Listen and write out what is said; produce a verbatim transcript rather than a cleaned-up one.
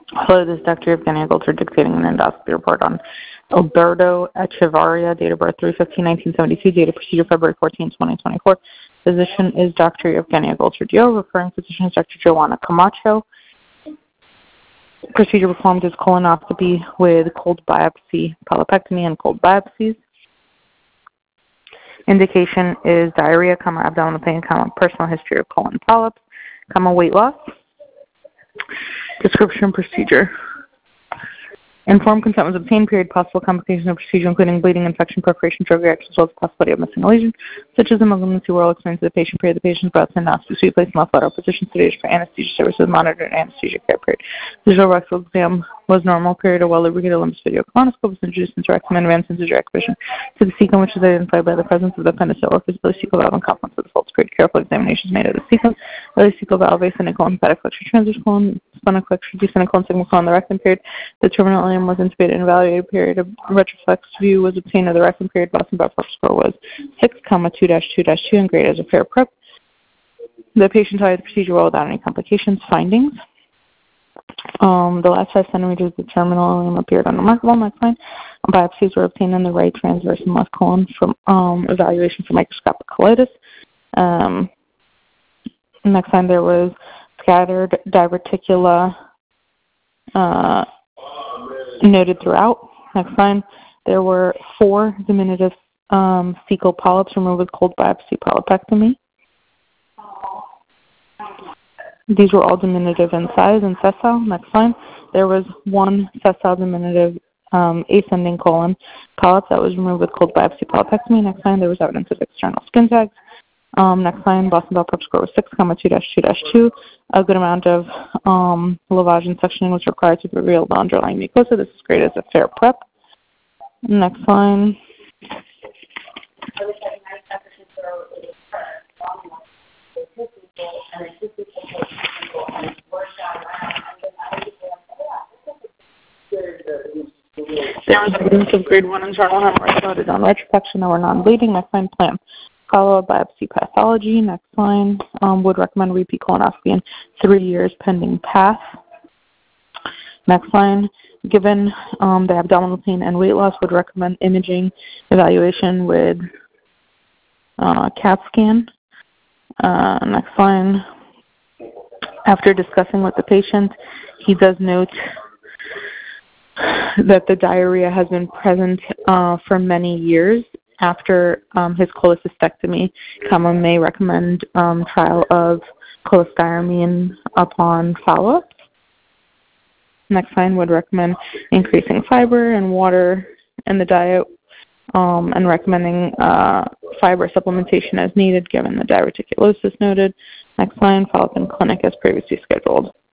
Hello, this is Doctor Evgenia Golter dictating an endoscopy report on Alberto Echevarria, date of birth three fifteen nineteen seventy-two, date of procedure February fourteenth, twenty twenty-four. Physician is Doctor Evgenia Golter Dio. Referring physician is Doctor Joanna Camacho. Procedure performed is colonoscopy with cold biopsy, polypectomy, and cold biopsies. Indication is diarrhea, comma, abdominal pain, comma, personal history of colon polyps, comma, weight loss. Description procedure. Informed consent was obtained. Period. Possible complications of procedure, including bleeding, infection, perforation, drug reactions, as well as the possibility of missing a lesion, such as a malignancy, oral experience of the patient. Period. The patient's breath and endoscopy suite placed in left lateral position, sedation for anesthesia services, monitored anesthesia care. Period. Visual rectal exam was normal. Period. A well-lubricated limbus video colonoscope was introduced into rectum and advanced into direct vision to the cecum, which is identified by the presence of the appendicitis or fecal valve and complex of the folds. Period. Careful examinations made of the cecum, ileocecal valve, ascending colon, hepatic flexure, transverse colon, splenic flexure, descending colon, sigmoid colon, the rectum. Period. The terminal ileum was intubated and evaluated. Period. A retroflex view was obtained of the rectum. Period. Boston Buffalo score was six, comma two dash two dash two and graded as a fair prep. The patient tolerated the procedure well without any complications. Findings. Um, the last five centimeters of the terminal ileum appeared unremarkable. Next line. Biopsies were obtained in the right transverse and left colon from um, evaluation for microscopic colitis. Um, next line, there was scattered diverticula uh, noted throughout. Next line, there were four diminutive um, fecal polyps removed with cold biopsy polypectomy. These were all diminutive in size and sessile. Next line, there was one sessile diminutive um, ascending colon polyp that was removed with cold biopsy polypectomy. Next line, there was evidence of external skin tags. Um, next line, Boston Bell prep score was six, comma two dash two dash two. A good amount of um, lavage and suctioning was required to reveal the underlying mucosa. This is graded as a fair prep. Next line. There was evidence of grade one internal hemorrhage noted on retropection that were non-bleeding. Next line, plan. Follow-up biopsy pathology. Next line, um, would recommend repeat colonoscopy in three years pending path. Next line, given um, the abdominal pain and weight loss, would recommend imaging evaluation with uh, CAT scan. Uh, next line, after discussing with the patient, he does note that the diarrhea has been present uh, for many years after um, his cholecystectomy. Comma may recommend um, trial of cholestyramine upon follow-up. Next line, would recommend increasing fiber and water in the diet um, and recommending uh, fiber supplementation as needed given the diverticulosis noted. Next line, follow-up in clinic as previously scheduled.